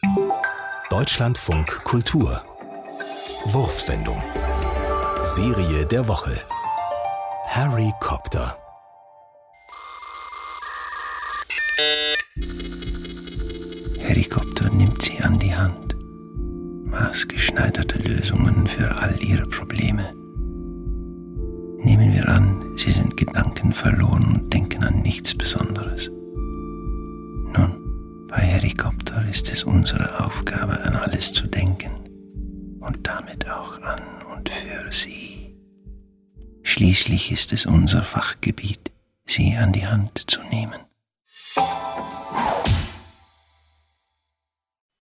Deutschlandfunk Kultur Wurfsendung Serie der Woche Harry Copter. Harry Copter nimmt sie an die Hand. Maßgeschneiderte Lösungen für all ihre Probleme. Nehmen wir an, sie sind gedankenverloren und denken an nichts Besonderes. Nun, bei Harry Copter ist es unsere Aufgabe, an alles zu denken und damit auch an und für sie. Schließlich ist es unser Fachgebiet, sie an die Hand zu nehmen.